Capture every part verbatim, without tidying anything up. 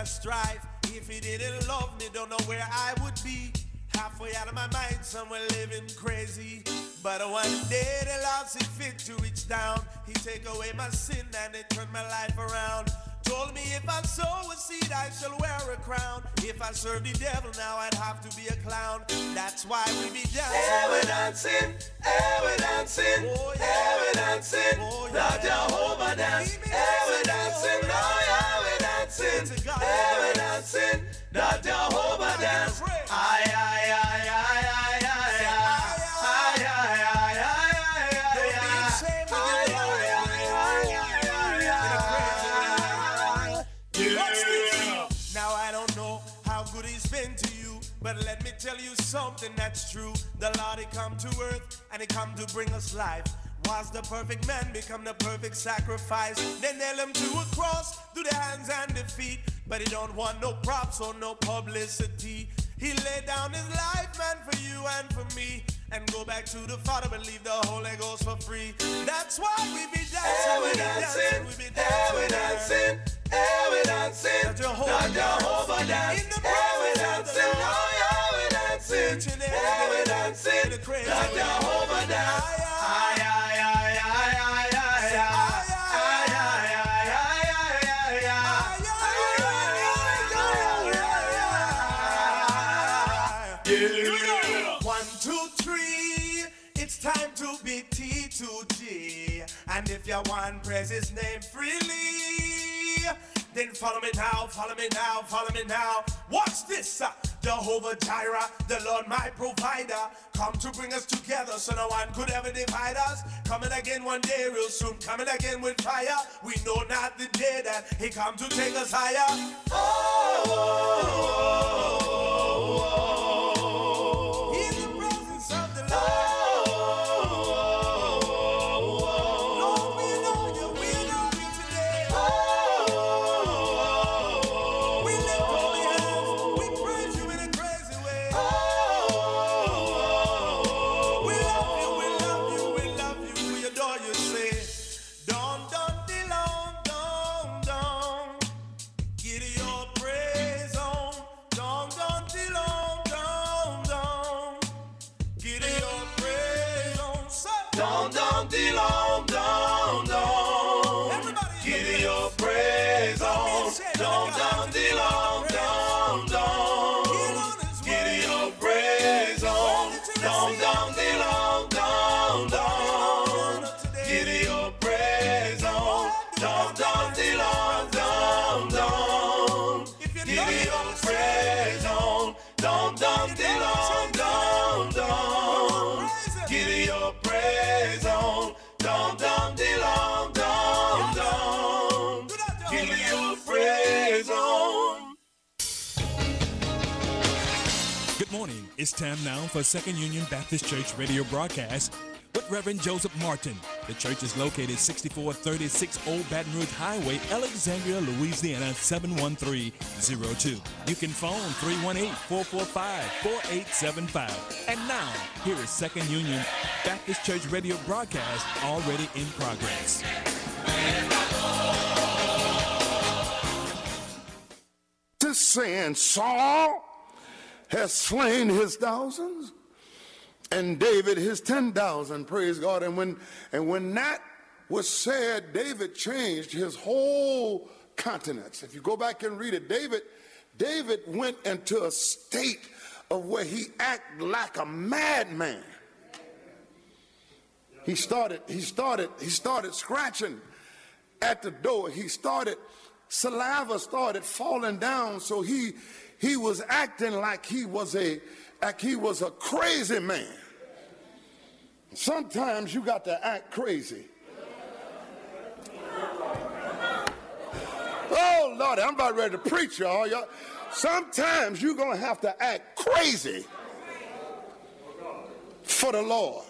strife. If he didn't love me, don't know where I would be. Halfway out of my mind, somewhere living crazy. But one day the Lord see fit to reach down. He take away my sin and it turned my life around. Told me if I sow a seed, I shall wear a crown. If I serve the devil now, I'd have to be a clown. That's why we be dancing. Yeah, we dancing, yeah, we dancing, oh, yeah. Yeah, we dancing, oh, yeah. The Jehovah dance. Yeah, we dancing, oh, yeah, we dancing, yeah, we dancing, the Jehovah dance. Aye, aye, aye, aye, aye, aye, aye, aye, aye, aye, aye. But let me tell you something that's true. The Lord, he come to earth and he come to bring us life. Was the perfect man become the perfect sacrifice? They nail him to a cross, through the hands and the feet. But he don't want no props or no publicity. He laid down his life, man, for you and for me. And go back to the Father, believe the Holy Ghost for free. That's why we be dancing, yeah, we be dancing, dancing, we be dancing, yeah, we dancing, yeah, we dancing, the Jehovah, the Jehovah dance, in the yeah, we dancing, oh yeah, we dancing, yeah, we dancing, the Jehovah dance, aye, aye, aye, aye, aye, aye, aye. Time to be T to G. And if you want praise his name freely, then follow me now, follow me now, follow me now. Watch this, uh, Jehovah Jireh, the Lord my provider, come to bring us together so no one could ever divide us. Coming again one day real soon, coming again with fire. We know not the day that he come to take us higher. Oh, oh, oh, oh, oh. In the presence of the Lord. Dom, dom, de long, dom, dom. Get your praise on. Dom, dom, de long, dom, dom. Get your praise on. Dom, dom, de long, dom, dom. Get your praise on. Dom, dom, de long, dom, dom. Get your praise on. Dom, dom, de long, dom, dom. Get your praise on. Good morning. It's time now for Second Union Baptist Church radio broadcast with Reverend Joseph Martin. The church is located sixty-four thirty-six Old Baton Rouge Highway, Alexandria, Louisiana, seven one three zero two. You can phone three one eight, four four five, four eight seven five. And now, here is Second Union Baptist Church radio broadcast already in progress. This saying, Saul has slain his thousands and David his ten thousand, praise God. And when and when that was said, David changed his whole countenance. If you go back and read it, David, David went into a state of where he acted like a madman. He started, he started, he started scratching at the door. He started, saliva started falling down, so he he was acting like he was a like he was a crazy man. Sometimes you got to act crazy. Oh Lord, I'm about ready to preach, y'all. y'all. Sometimes you're gonna have to act crazy for the Lord.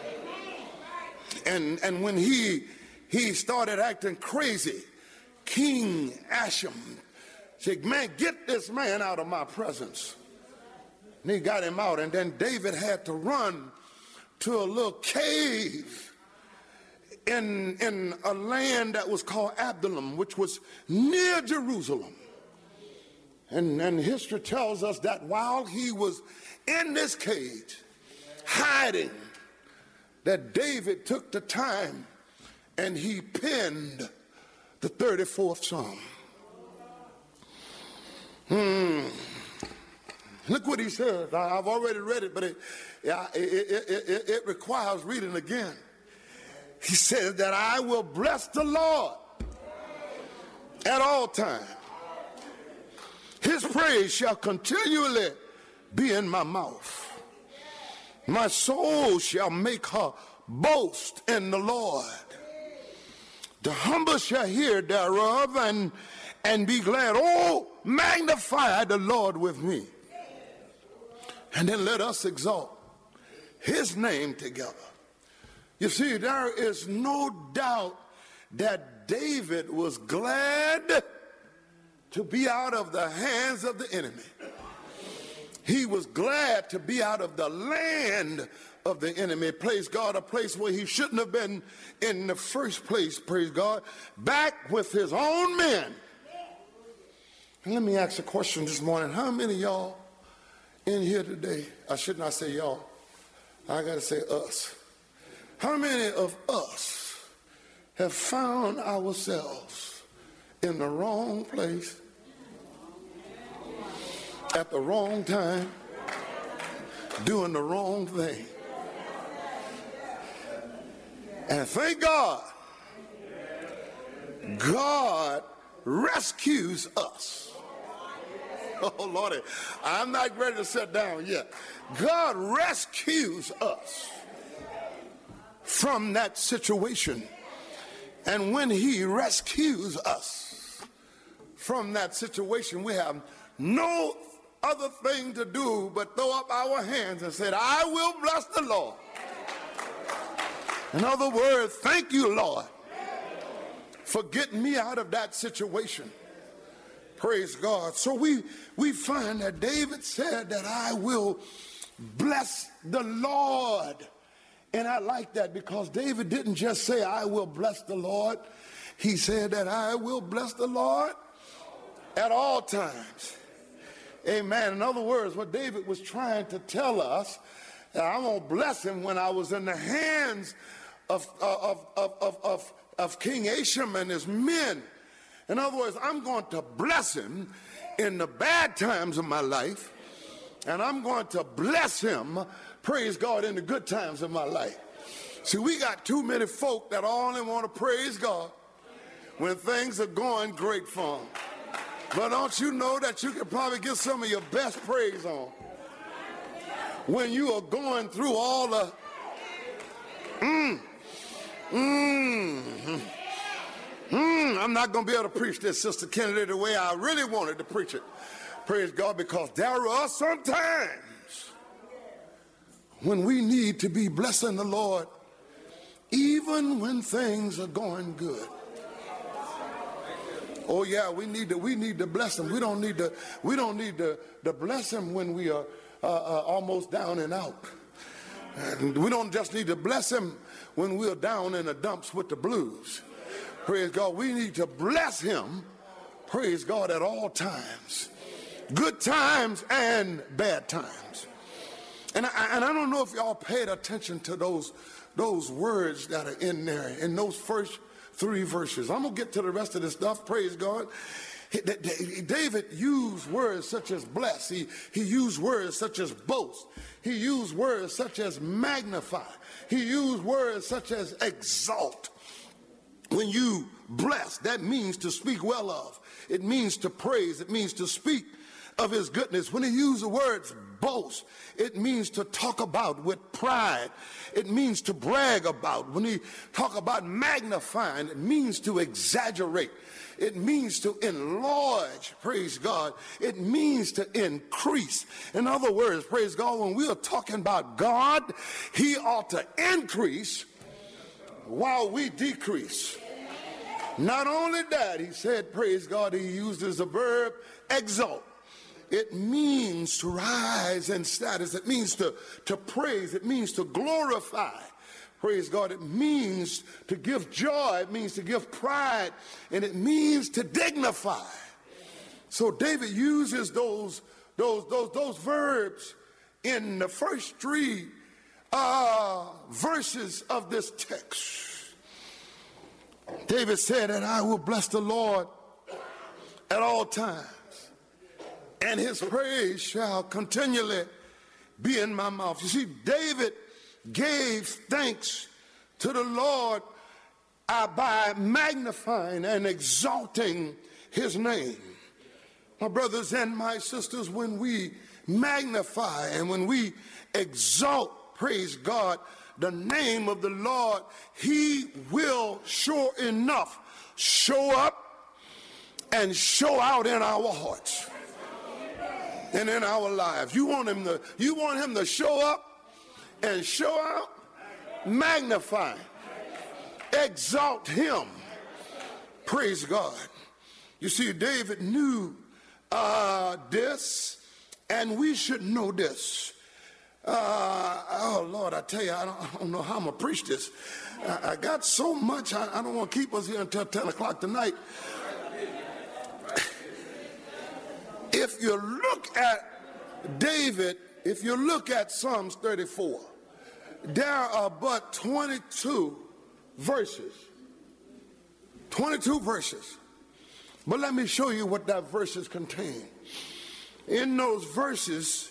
And and when he he started acting crazy, King Asham said, man, get this man out of my presence. And he got him out, and then David had to run to a little cave in, in a land that was called Adullam, which was near Jerusalem. And, and history tells us that while he was in this cage, hiding, that David took the time and he penned the thirty-fourth Psalm. Hmm. Look what he says. I've already read it, but it, it, it, it, it requires reading again. He says that I will bless the Lord at all times. His praise shall continually be in my mouth. My soul shall make her boast in the Lord. The humble shall hear thereof and, and be glad. Oh, magnify the Lord with me. And then let us exalt his name together. You see, there is no doubt that David was glad to be out of the hands of the enemy. He was glad to be out of the land of the enemy. Praise God, a place where he shouldn't have been in the first place, praise God, back with his own men. And let me ask a question this morning. How many of y'all in here today, I should not say y'all, I got to say us. How many of us have found ourselves in the wrong place at the wrong time, doing the wrong thing? And thank God, God rescues us. Oh, Lordy, I'm not ready to sit down yet. God rescues us from that situation. And when he rescues us from that situation, we have no other thing to do but throw up our hands and say, I will bless the Lord. In other words, thank you, Lord, for getting me out of that situation. Praise God. So we, we find that David said that I will bless the Lord. And I like that because David didn't just say, I will bless the Lord. He said that I will bless the Lord at all times. Amen. In other words, what David was trying to tell us, I'm going to bless him when I was in the hands of, of, of, of, of, of King Asham and his men. In other words, I'm going to bless him in the bad times of my life, and I'm going to bless him, praise God, in the good times of my life. See, we got too many folk that only want to praise God when things are going great for them. But don't you know that you can probably get some of your best praise on when you are going through all the mm, mm, mm, I'm not going to be able to preach this, Sister Kennedy, the way I really wanted to preach it. Praise God, because there are some times when we need to be blessing the Lord even when things are going good. Oh yeah, we need to we need to bless him. We don't need to we don't need to, to bless him when we are uh, uh, almost down and out. And we don't just need to bless him when we're down in the dumps with the blues. Praise God. We need to bless him, praise God, at all times. Good times and bad times. And I, and I don't know if y'all paid attention to those those words that are in there in those first three verses. I'm going to get to the rest of this stuff, praise God. David used words such as bless. He, he used words such as boast. He used words such as magnify. He used words such as exalt. When you bless, that means to speak well of. It means to praise. It means to speak of his goodness. When he used the words boast, it means to talk about with pride. It means to brag about. When he talk about magnifying, it means to exaggerate. It means to enlarge, praise God. It means to increase. In other words, praise God, when we are talking about God, he ought to increase while we decrease. Not only that, he said, praise God, he used as a verb, exalt. It means to rise in status. It means to, to praise. It means to glorify. Praise God. It means to give joy. It means to give pride. And it means to dignify. So David uses those, those, those, those verbs in the first three uh, verses of this text. David said that I will bless the Lord at all times, and his praise shall continually be in my mouth. You see, David gave thanks to the Lord uh, by magnifying and exalting his name. My brothers and my sisters, when we magnify and when we exalt, praise God, the name of the Lord, he will sure enough show up and show out in our hearts and in our lives. You want him to, you want him to show up and show out? Magnify, exalt him. Praise God. You see, David knew uh, this, and we should know this. Uh, oh, Lord, I tell you, I don't, I don't know how I'm going to preach this. I, I got so much, I, I don't want to keep us here until ten o'clock tonight. If you look at David, if you look at Psalms thirty-four, there are but twenty-two verses. twenty-two verses. But let me show you what that verses contain. In those verses,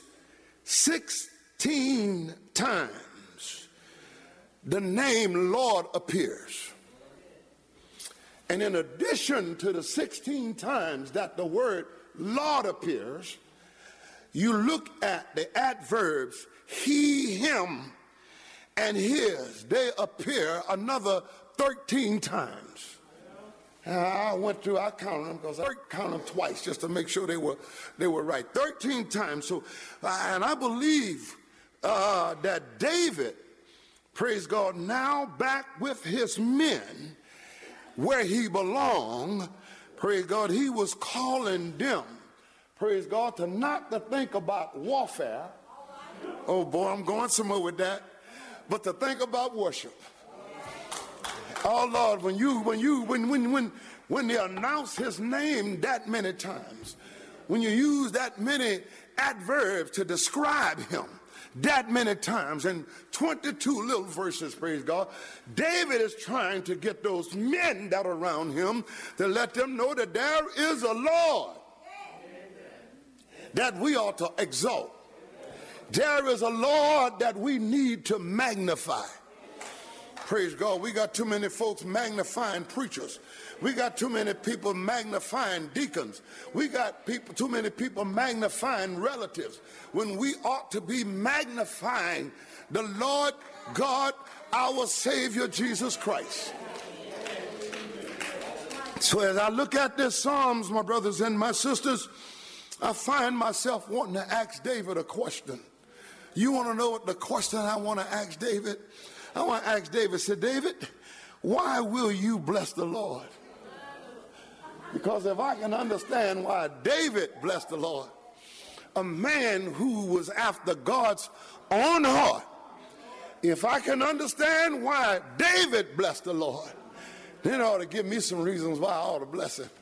sixteen times the name Lord appears. And in addition to the sixteen times that the word Lord appears, you look at the adverbs he, him, and his. They appear another thirteen times. I went through, I counted them because I counted them twice just to make sure they were they were right. thirteen times. So, uh, and I believe uh, that David, praise God, now back with his men where he belonged, praise God, he was calling them, praise God, to not to think about warfare. Oh boy, I'm going somewhere with that. But to think about worship. Oh Lord, when you when you when when when when they announce his name that many times, when you use that many adverbs to describe him that many times, and twenty-two little verses, praise God, David is trying to get those men that are around him to let them know that there is a Lord that we ought to exalt. There is a Lord that we need to magnify. Praise God. We got too many folks magnifying preachers. We got too many people magnifying deacons. We got people, too many people magnifying relatives, when we ought to be magnifying the Lord God, our Savior, Jesus Christ. So as I look at this Psalms, my brothers and my sisters, I find myself wanting to ask David a question. You want to know what the question I want to ask David? I want to ask David, say, David, why will you bless the Lord? Because if I can understand why David blessed the Lord, a man who was after God's own heart, if I can understand why David blessed the Lord, then it ought to give me some reasons why I ought to bless him.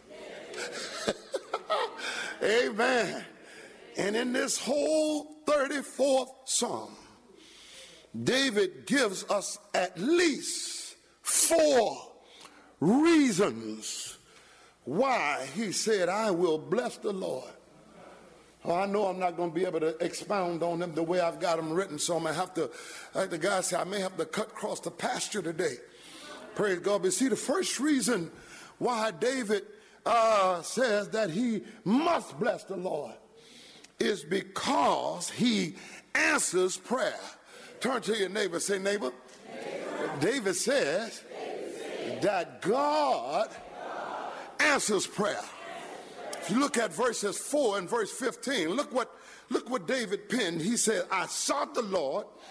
Amen. And in this whole thirty-fourth Psalm, David gives us at least four reasons why he said, I will bless the Lord. Oh, I know I'm not going to be able to expound on them the way I've got them written, so I'm going to have to, like the guy said, I may have to cut across the pasture today. Praise God. But see, the first reason why David uh, says that he must bless the Lord is because he answers prayer. Turn to your neighbor, say, neighbor. neighbor. David says David says that God, God answers prayer. If you look at verses four and verse fifteen, look what look what David penned. He said, I sought the Lord,